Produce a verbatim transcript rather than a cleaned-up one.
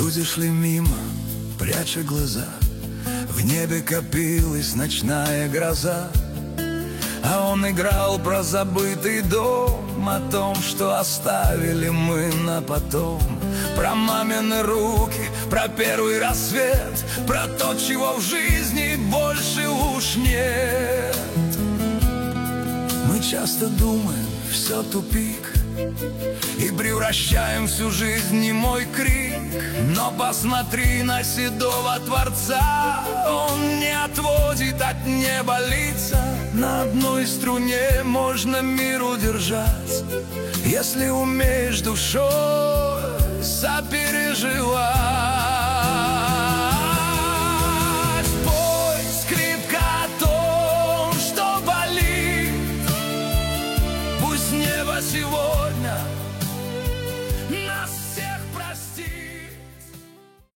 Люди шли мимо, пряча глаза. В небе копилась ночная гроза, а он играл про забытый дом, о том, что оставили мы на потом. Про мамины руки, про первый рассвет, про то, чего в жизни больше уж нет. Мы часто думаем, все тупик, и превращаем всю жизнь в немой крик. Но посмотри на седого Творца, он не отводит от неба лица. На одной струне можно мир удержать, если умеешь душой сопереживать. Пой скрипка о том, что болит, пусть небо сегодня нас всех простит.